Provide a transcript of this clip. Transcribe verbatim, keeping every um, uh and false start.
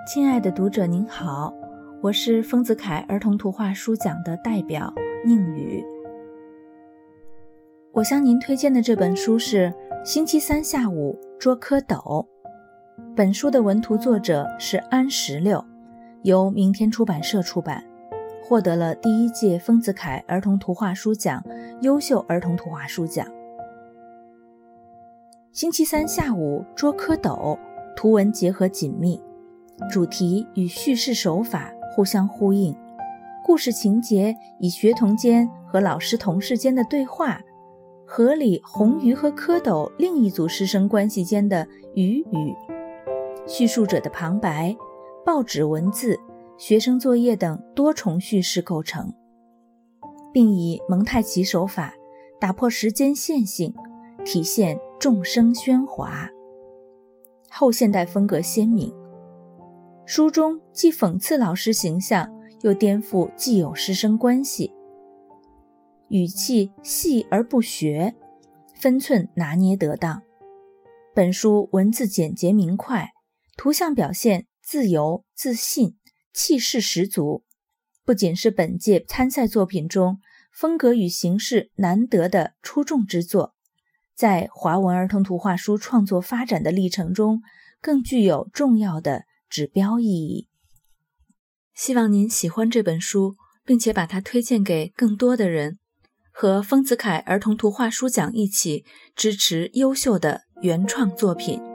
亲爱的读者您好，我是丰子恺儿童图画书奖的代表宁宇。我向您推荐的这本书是《星期三下午捉蝌蚪》。本书的文图作者是安石榴，由明天出版社出版，获得了第一届丰子恺儿童图画书奖优秀儿童图画书奖。星期三下午捉蝌蚪，图文结合紧密，主题与叙事手法互相呼应，故事情节以学童间和老师同事间的对话，合理红鱼和蝌蚪另一组师生关系间的鱼语，叙述者的旁白、报纸文字、学生作业等多重叙事构成，并以蒙太奇手法打破时间线性，体现众声喧哗，后现代风格鲜明。书中既讽刺老师形象，又颠覆既有师生关系，语气细而不学，分寸拿捏得当。本书文字简洁明快，图像表现自由自信，气势十足，不仅是本届参赛作品中风格与形式难得的出众之作，在华文儿童图画书创作发展的历程中更具有重要的指标意义。希望您喜欢这本书，并且把它推荐给更多的人，和丰子恺儿童图画书奖一起支持优秀的原创作品。